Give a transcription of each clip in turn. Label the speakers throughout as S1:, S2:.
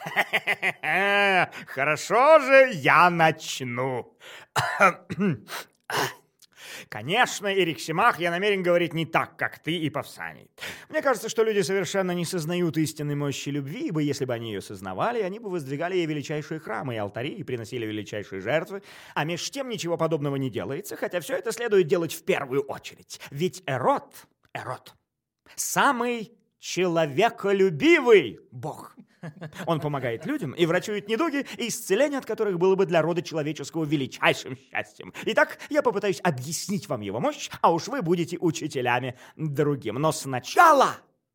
S1: Хорошо же, я начну. Конечно, Эриксимах, я намерен говорить не так, как ты и Павсаний. Мне кажется, что люди совершенно не сознают истинной мощи любви, ибо если бы они ее сознавали, они бы воздвигали ей величайшие храмы и алтари и приносили величайшие жертвы, а меж тем ничего подобного не делается, хотя все это следует делать в первую очередь. Ведь Эрот, самый человеколюбивый бог. Он помогает людям и врачует недуги, исцеление от которых было бы для рода человеческого величайшим счастьем. Итак, я попытаюсь объяснить вам его мощь, а уж вы будете учителями другим. Но сначала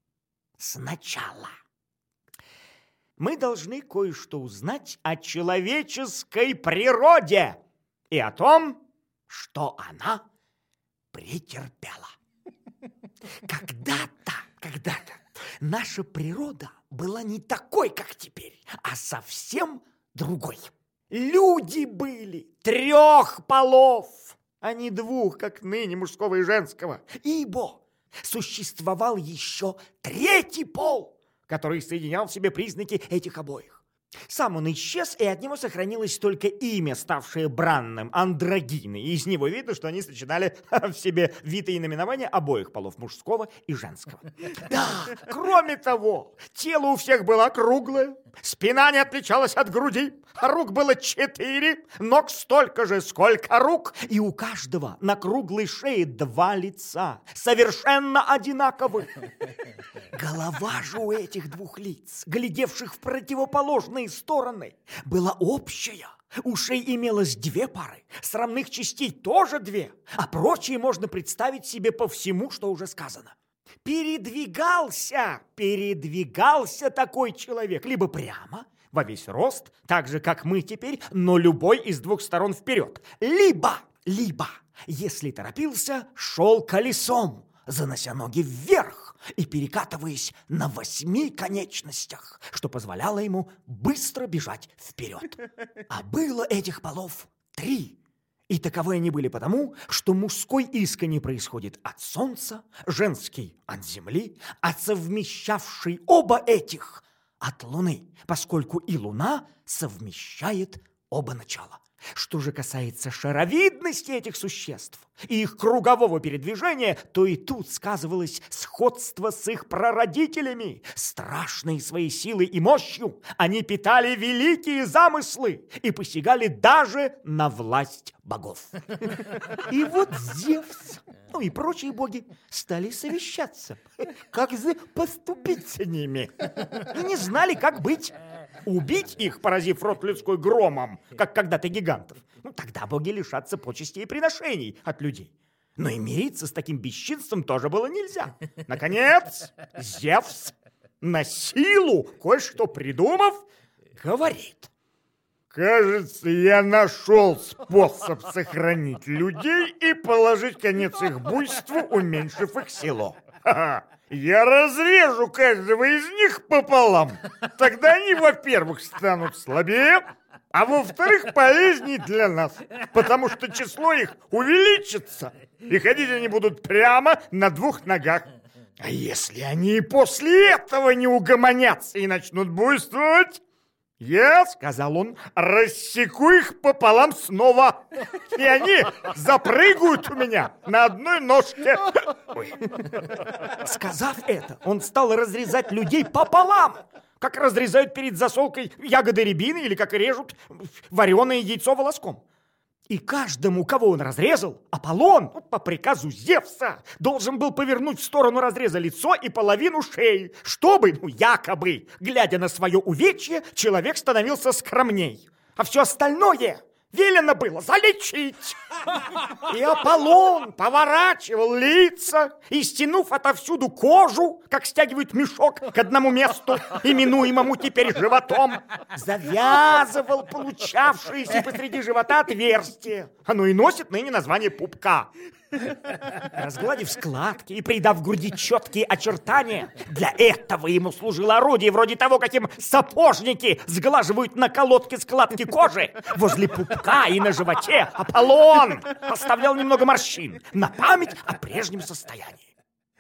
S1: мы должны кое-что узнать о человеческой природе и о том, что она претерпела. Когда-то наша природа была не такой, как теперь, а совсем другой. Люди были 3 полов, а не 2, как ныне, мужского и женского. Ибо существовал еще 3 пол, который соединял в себе признаки этих обоих. Сам он исчез, и от него сохранилось только имя, ставшее бранным, андрогины. И из него видно, что они сочетали в себе вид и наименование обоих полов, мужского и женского. Да, кроме того, тело у всех было круглое, спина не отличалась от груди, а рук было 4, ног столько же, сколько рук, и у каждого на круглой шее 2 лица, совершенно одинаковых. Голова же у этих 2 лиц, глядевших в противоположные стороны, была общая. Ушей имелось 2 пары, срамных частей тоже 2, а прочие можно представить себе по всему, что уже сказано. Передвигался такой человек либо прямо, во весь рост, так же, как мы теперь, но любой из 2 сторон вперед, либо, если торопился, шел колесом, занося ноги вверх и перекатываясь на 8 конечностях, что позволяло ему быстро бежать вперед. А было этих полов 3. И таковы они были потому, что мужской искренне происходит от солнца, женский от земли, а совмещавший оба этих от луны, поскольку и луна совмещает оба начала. Что же касается шаровидности этих существ и их кругового передвижения, то и тут сказывалось сходство с их прародителями. Страшные своей силой и мощью они питали великие замыслы и посягали даже на власть богов. И вот Зевс, и прочие боги стали совещаться, как же поступить с ними, и не знали, как быть. Убить их, поразив род людской громом, как когда-то гигантов, тогда боги лишатся почестей и приношений от людей. Но и мириться с таким бесчинством тоже было нельзя. Наконец, Зевс, на силу кое-что придумав, говорит: «Кажется, я нашел способ сохранить людей и положить конец их буйству, уменьшив их силу. Я разрежу каждого из них пополам. Тогда они, во-первых, станут слабее, а во-вторых, полезнее для нас, потому что число их увеличится, и ходить они будут прямо на 2 ногах. А если они и после этого не угомонятся и начнут буйствовать, я, — сказал он, — рассеку их пополам снова, и они запрыгают у меня на одной ножке». Ой. Сказав это, он стал разрезать людей пополам, как разрезают перед засолкой ягоды рябины или как режут вареное яйцо волоском. И каждому, кого он разрезал, Аполлон, по приказу Зевса, должен был повернуть в сторону разреза лицо и половину шеи, чтобы, якобы, глядя на свое увечье, человек становился скромней. А все остальное велено было залечить. И Аполлон поворачивал лица и, стянув отовсюду кожу, как стягивают мешок к одному месту, именуемому теперь животом, завязывал получавшееся посреди живота отверстие. Оно и носит ныне название пупка. Разгладив складки и придав груди четкие очертания, для этого ему служило орудие вроде того, каким сапожники сглаживают на колодке складки кожи. Возле пупка и на животе Аполлон поставлял немного морщин на память о прежнем состоянии.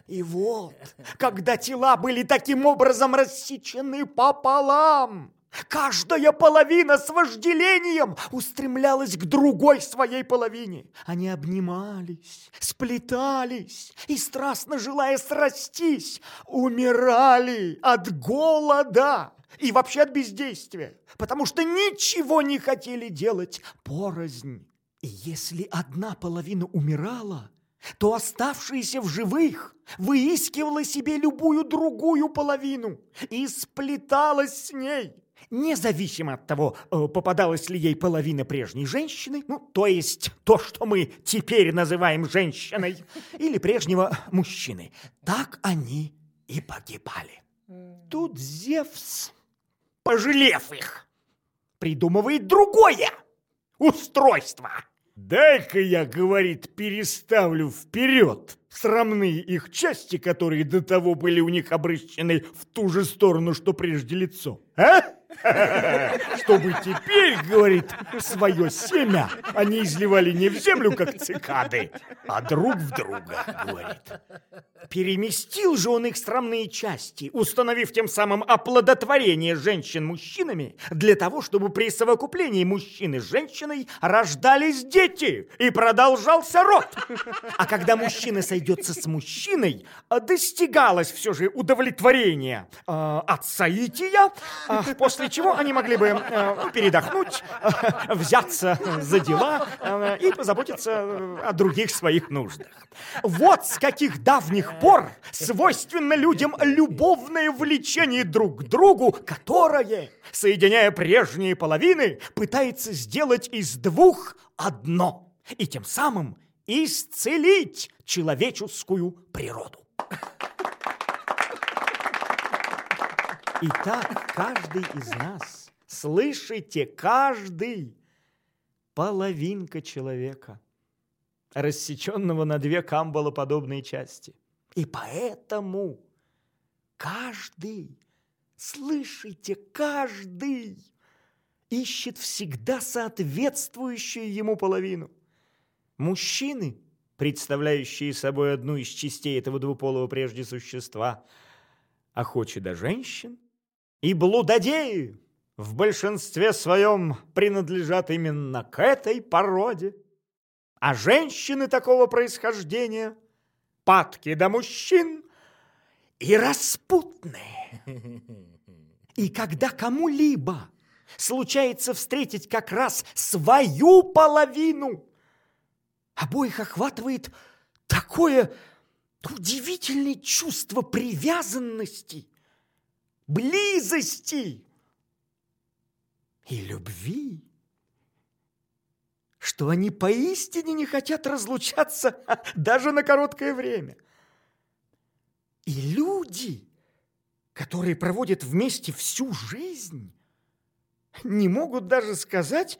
S1: И вот, когда тела были таким образом рассечены пополам, каждая половина с вожделением устремлялась к другой своей половине. Они обнимались, сплетались и, страстно желая срастись, умирали от голода и вообще от бездействия, потому что ничего не хотели делать порознь. И если одна половина умирала, то оставшаяся в живых выискивала себе любую другую половину и сплеталась с ней, независимо от того, попадалась ли ей половина прежней женщины, то есть то, что мы теперь называем женщиной, или прежнего мужчины. Так они и погибали. Тут Зевс, пожалев их, придумывает другое устройство.
S2: «Дай-ка я, — говорит, — переставлю вперед срамные их части, которые до того были у них обращены в ту же сторону, что прежде лицо. А? Чтобы теперь, — говорит, — свое семя они изливали не в землю, как цикады, а друг в друга, — говорит».
S1: Переместил же он их срамные части, установив тем самым оплодотворение женщин мужчинами, для того, чтобы при совокуплении мужчины с женщиной рождались дети и продолжался род. А когда мужчина сойдется с мужчиной, достигалось все же удовлетворение от соития, после чего они могли бы передохнуть, взяться за дела и позаботиться о других своих нуждах. Вот с каких давних пор свойственно людям любовное влечение друг к другу, которое, соединяя прежние половины, пытается сделать из двух одно и тем самым исцелить человеческую природу. Итак, каждый из нас, слышите, каждый половинка человека, рассеченного на две камбалоподобные части. И поэтому каждый, слышите, каждый ищет всегда соответствующую ему половину. Мужчины, представляющие собой одну из частей этого двуполого прежде существа, охочи до женщин, и блудодеи в большинстве своем принадлежат именно к этой породе. А женщины такого происхождения падки до мужчин и распутные. И когда кому-либо случается встретить как раз свою половину, обоих охватывает такое удивительное чувство привязанности, близости и любви, что они поистине не хотят разлучаться даже на короткое время. И люди, которые проводят вместе всю жизнь, не могут даже сказать,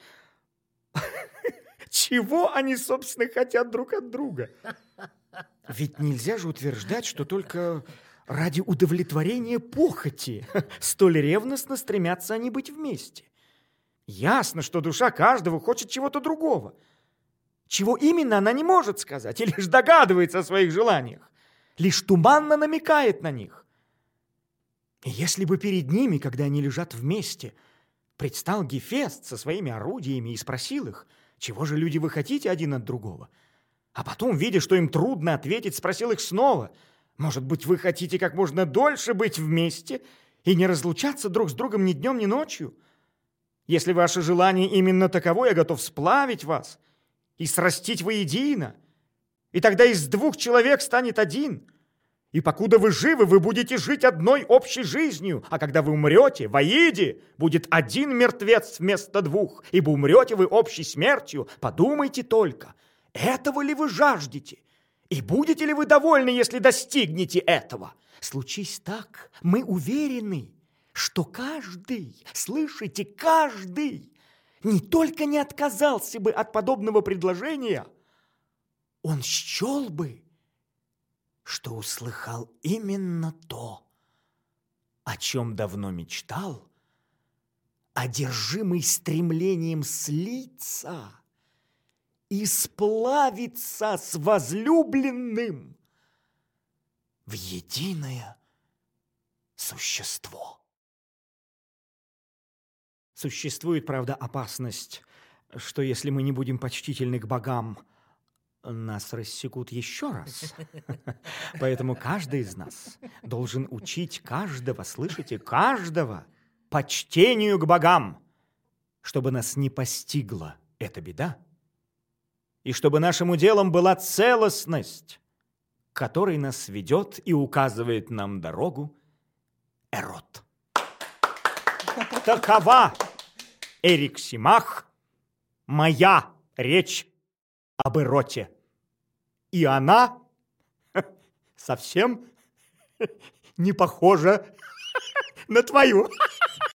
S1: чего они, собственно, хотят друг от друга. Ведь нельзя же утверждать, что только ради удовлетворения похоти столь ревностно стремятся они быть вместе. Ясно, что душа каждого хочет чего-то другого. Чего именно, она не может сказать, и лишь догадывается о своих желаниях, лишь туманно намекает на них. И если бы перед ними, когда они лежат вместе, предстал Гефест со своими орудиями и спросил их, чего же, люди, вы хотите один от другого, а потом, видя, что им трудно ответить, спросил их снова, может быть, вы хотите как можно дольше быть вместе и не разлучаться друг с другом ни днем, ни ночью? Если ваше желание именно таково, я готов сплавить вас и срастить воедино, и тогда из двух человек станет один. И покуда вы живы, вы будете жить одной общей жизнью, а когда вы умрете, в Аиде будет один мертвец вместо двух, ибо умрете вы общей смертью. Подумайте только, этого ли вы жаждете? И будете ли вы довольны, если достигнете этого? Случись так, мы уверены, что каждый, слышите, каждый не только не отказался бы от подобного предложения, он счел бы, что услыхал именно то, о чем давно мечтал, одержимый стремлением слиться и сплавиться с возлюбленным в единое существо. Существует, правда, опасность, что если мы не будем почтительны к богам, нас рассекут еще раз. Поэтому каждый из нас должен учить каждого, слышите, каждого почтению к богам, чтобы нас не постигла эта беда, и чтобы нашим уделом была целостность, к которой нас ведет и указывает нам дорогу Эрот. Такова, Эриксимах, моя речь об Эроте. И она совсем не похожа на твою.